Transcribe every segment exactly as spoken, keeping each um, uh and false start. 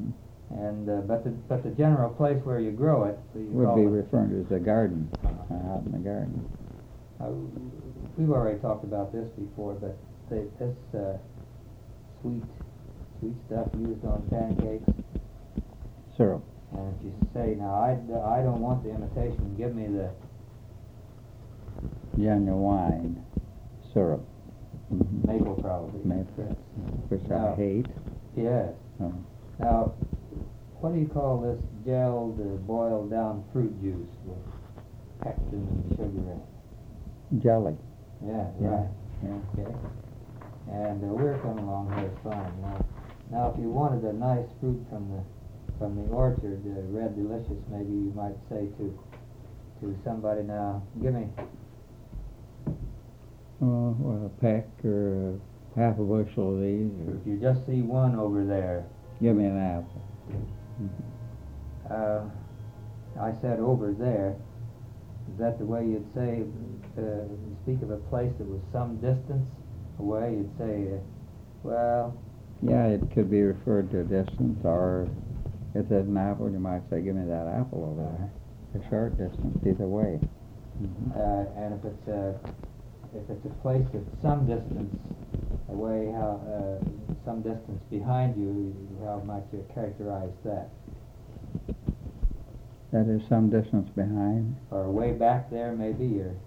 Mm-hmm. And uh, but the but the general place where you grow it you would call be it, referred to as a garden, uh, out in the garden. Uh, we've already talked about this before, but the, this uh, sweet sweet stuff used on pancakes. Syrup. And if you say, now I, I don't want the imitation, give me the genuine syrup. Mm-hmm. Maple probably. Maple, which now, I hate. Yes. Oh. Now, what do you call this gelled, uh, boiled down fruit juice with pectin and sugar in it? Jelly. Yeah, yeah. right. Yeah. Okay. And uh, we're coming along here fine. Now, now, if you wanted a nice fruit from the from the orchard, uh, red delicious, maybe you might say to to somebody, now, give me. Oh, well, a peck or a half a bushel of these. If you just see one over there. Give me an apple. Mm-hmm. uh, I said over there. Is that the way you'd say, uh, speak of a place that was some distance away? You'd say, uh, well... Yeah, it could be referred to a distance, or if there's an apple, you might say, give me that apple over there. A short distance, either way. Mm-hmm. uh, and if it's a, if it's a place that's some distance away, how uh, some distance behind you, how might you characterize that? That is some distance behind. Or way back there, maybe, or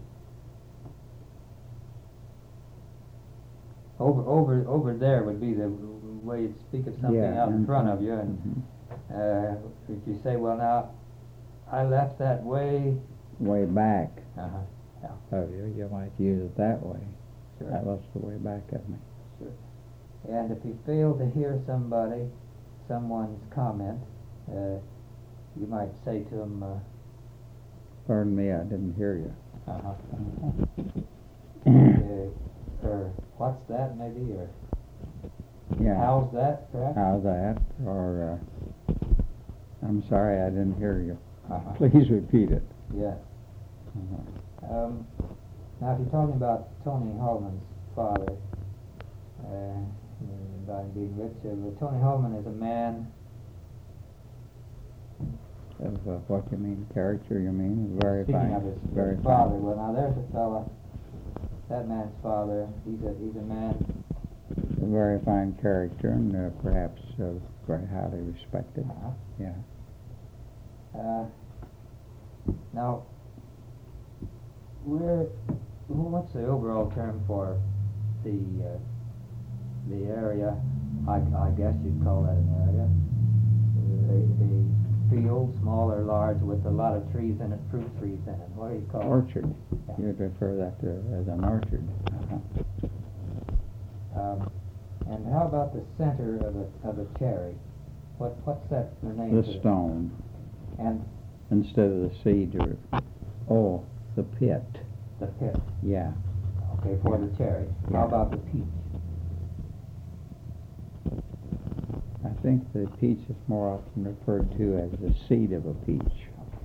over over over there would be the way you'd speak of something yeah, out in front of you, and mm-hmm. uh, if you say, well, now I left that way way back. Uh huh. Yeah. Oh, you you might use it that way. Sure. That was the way back of me. Sure. And if you fail to hear somebody, someone's comment, uh, you might say to them, uh, pardon me, I didn't hear you. uh-huh. uh, or what's that, maybe, or yeah. how's that, perhaps? How's that? Or uh, I'm sorry, I didn't hear you. Uh-huh. Please repeat it. Yes. Uh-huh. Um, now, if you're talking about Tony Holman's father, uh, by being rich, uh, Tony Holman is a man. Of uh, what you mean, character, you mean? Very Speaking fine. of his, very his father, fine. well, now there's a fella, that man's father, he's a, he's a man. A very fine character, and uh, perhaps uh, very highly respected. Uh-huh. Yeah. Uh, now, where, what's the overall term for the uh, the area? I, I guess you'd call that an area. A, a field, small or large, with a lot of trees in it, fruit trees in it. What do you call orchard. it? Orchard. Yeah. You'd refer that to as an orchard. Uh-huh. Um, and how about the center of a of a cherry? What what's that the name? The stone. It? And instead of the seed, or oh, the pit. The pit. Yeah. Okay, for the cherry. Yeah. How about the peach? I think the peach is more often referred to as the seed of a peach.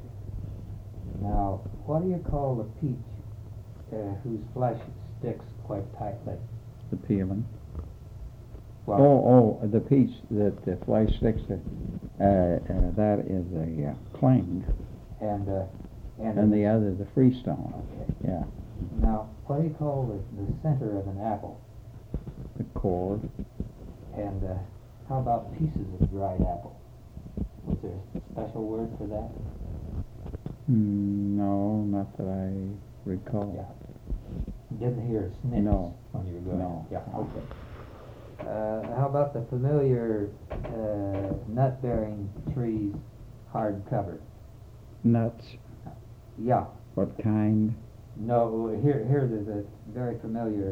Now, what do you call the peach uh, whose flesh sticks quite tightly? The peeling. Well, oh, oh, the peach that the flesh sticks to, uh, uh, that is a uh, cling. And uh, and, and the other, the freestone. Okay. Yeah. Now, what do you call the, the center of an apple? The core. And uh, how about pieces of dried apple? Was there a special word for that? Mm, no, not that I recall. Yeah. You didn't hear snips no. when you were going? No. Yeah, okay. Uh, how about the familiar uh, nut-bearing trees, hard cover? Nuts? Yeah. What kind? No, here, here there's a very familiar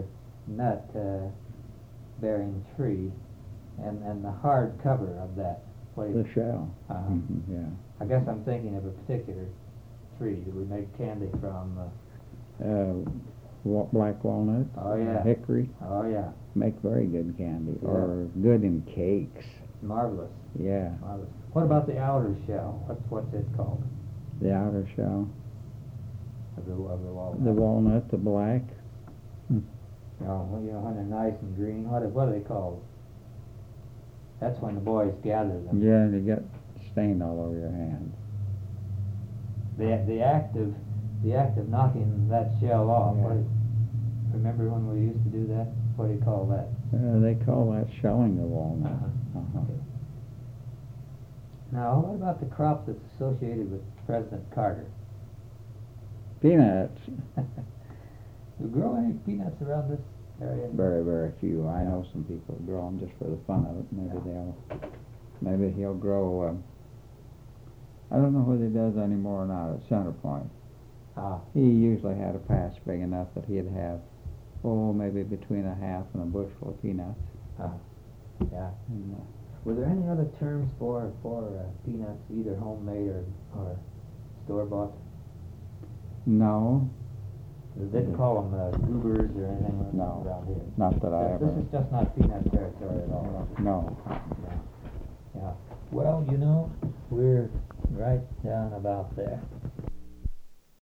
nut-bearing uh, tree, and, and the hard cover of that. What the shell. Uh-huh. Mm-hmm, yeah. I guess I'm thinking of a particular tree that we make candy from. Uh, uh, wa- black walnut. Oh, yeah. Hickory. Oh, yeah. Make very good candy, Yeah. or good in cakes. Marvelous. Yeah. Marvelous. What about the outer shell? What's what's it called? The outer shell. Of the, of the walnut. The walnut, the black. Hmm. Oh, well, you know, when they're nice and green, what are, what are they called? That's when the boys gather them. Yeah, and you get stain all over your hands. The the act of the act of knocking that shell off. Yeah. What is, remember when we used to do that? What do you call that? Uh, they call that shelling the walnut. Uh-huh. Uh-huh. Okay. Now, what about the crop that's associated with President Carter? Peanuts, You grow any peanuts around this area? very, very few. I know some people grow them just for the fun of it. Maybe they'll, maybe he'll grow. Um, I don't know whether he does anymore or not at Center Point. Ah, He usually had a patch big enough that he'd have, oh, maybe between a half and a bushel of peanuts. ah, yeah. And, uh, Were there any other terms for for uh, peanuts, either homemade or or store bought? no, They didn't call them uh, goobers or anything like No. that around here. not that I This- ever. This is just not peanut territory at all. No. Yeah. Yeah. Well, you know, we're right down about there.